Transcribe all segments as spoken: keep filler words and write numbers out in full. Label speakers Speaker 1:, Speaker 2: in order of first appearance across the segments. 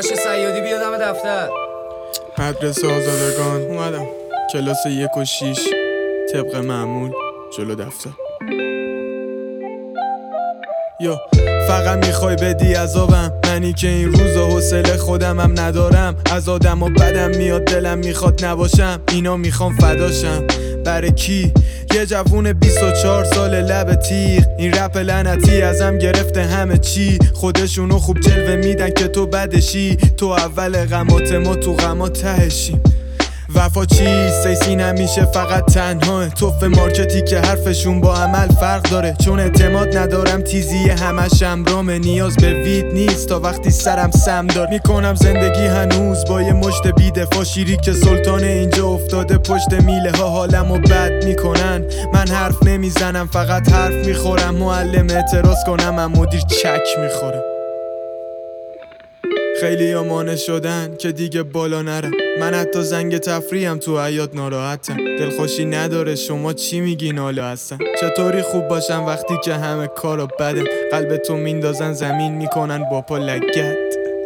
Speaker 1: باشه سیادی بیادم دفتر.
Speaker 2: مدرسه آزادگان اومدم، کلاس یک و شیش طبق معمول جلو دفتر. یا فقط میخوای بدی عذابم، منی که این روزا حوصله خودمم ندارم. از آدم و بدم میاد دلم میخواد نباشم، اینا میخوام فداشم. برای کی؟ یه جوون بیست و چهار سال لب تیغ، این رپ لعنتی ازم گرفته همه چی. خودشونو خوب جلوه میدن که تو بدشی، تو اول غمات ما تو غمات تهشیم. وفا چیست؟ سیسی نمیشه فقط تنها توف مارکتی که حرفشون با عمل فرق داره. چون اعتماد ندارم تیزی همش امرامه، نیاز به وید نیست تا وقتی سرم سم دار. میکنم زندگی هنوز با یه مشت بیدفاع، شیری که سلطان اینجا افتاده پشت میله ها حالمو بد میکنن. من حرف نمیزنم فقط حرف میخورم، معلم اعتراض کنم من مدیر چک میخورم. خیلی مانع شدن که دیگه بالا نرم، من حتی زنگ تفریحم تو حیاط ناراحتم. دلخوشی نداره شما چی میگین حالا هستن؟ چطوری خوب باشم وقتی که همه کارا بدم؟ قلب تو میندازن زمین میکنن با پا لگت.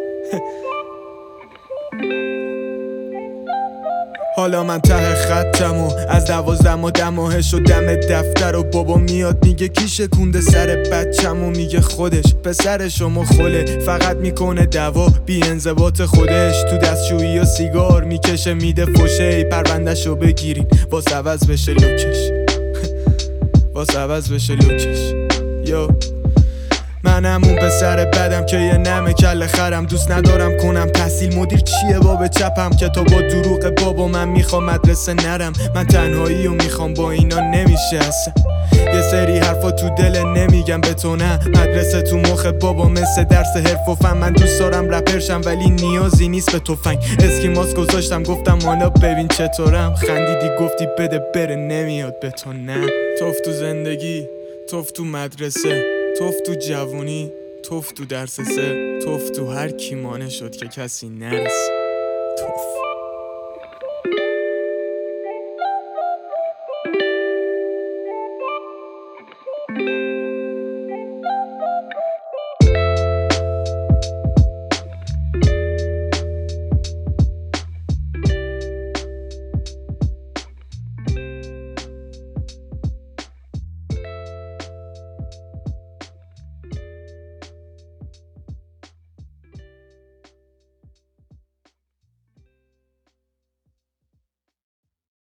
Speaker 2: حالا من ته خطم و از دوازدم و دماهه شدم دفتر و بابا میاد میگه کی شکونده سر بچم و میگه خودش پسر شما خله، فقط میکنه دوا بی انضباط خودش. تو دستشویی و سیگار میکشه میده فوشه، پروندهشو بگیرین واس عوض بشه لوکش. واس عوض بشه لوکش. یو منم اون پسر بدم که یه نمه کل خرم، دوست ندارم کنم تحصیل. مدیر چیه باب چپم که تا با دروغ بابا من میخوام مدرسه نرم. من تنهایی و میخوام با اینا نمیشه اصلا. یه سری حرفا تو دل نمیگم به تو نه، مدرسه تو مخ بابا مثل درس حرف و فن. من دوست دارم رپرشم ولی نیازی نیست به تفنگ. اسکیماس گذاشتم گفتم حالا ببین چطورم، خندیدی گفتی بده بره نمیاد به تو نه. توف تو زندگی، توف تو مدرسه، توف تو جوونی، توف تو درس سه، توف تو هر کی مانع شد که کسی نرسه.